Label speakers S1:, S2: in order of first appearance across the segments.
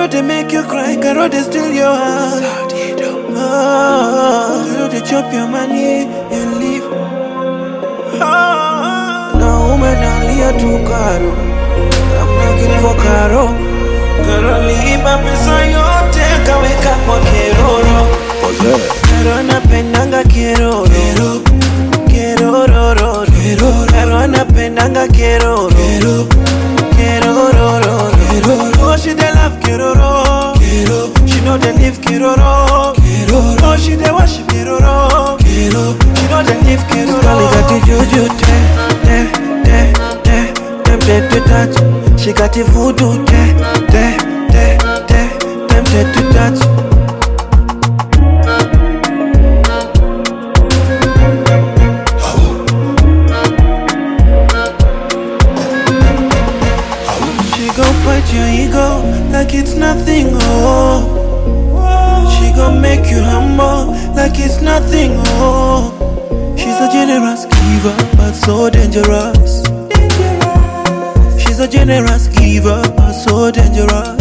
S1: Caro they make you cry, Caro they steal your heart. Caro they chop your money and leave. Now woman only to Caro. I'm looking for Caro. Caro liiba pesa yote kaweka kwa keroro. Caro anapendanga keroro. Keroro. Caro anapendanga keroro. Keroro. Oh, she dey love keroro. She know they live keroro. Oh, she dey worship keroro. She know they live keroro. Girl got the juju, tempted to touch. She got the voodoo, tempted to touch. Fight your ego like it's nothing, oh. She gon' make you humble like it's nothing, oh. She's a generous giver, but so dangerous. She's a generous giver, but so dangerous.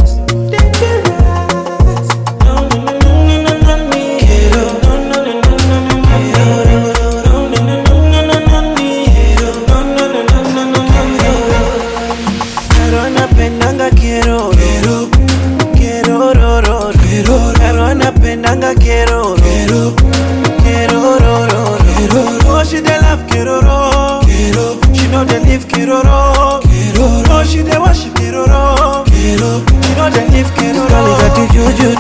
S1: Oh, she dey love keroro. She know they live keroro. Oh, she dey worship keroro. She know they live keroro. Girl got the juju,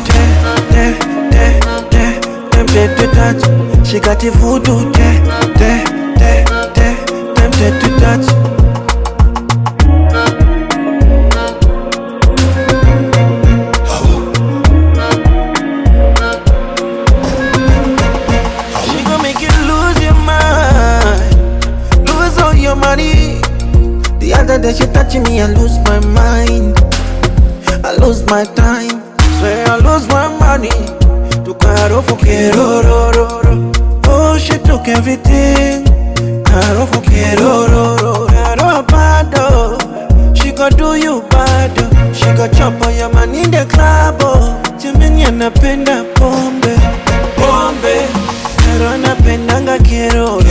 S1: tempted to touch. She got the voodoo, tempted to touch. The other day she touching me, I lose my mind. I lose my time. Swear I lose my money. To Caro for keroro. Oh, she took everything. Caro for keroro. Caro bado. She gon' do you bad. She gon' chop all your money in the club. Jamani anapenda pombe. Caro anapendanga keroro.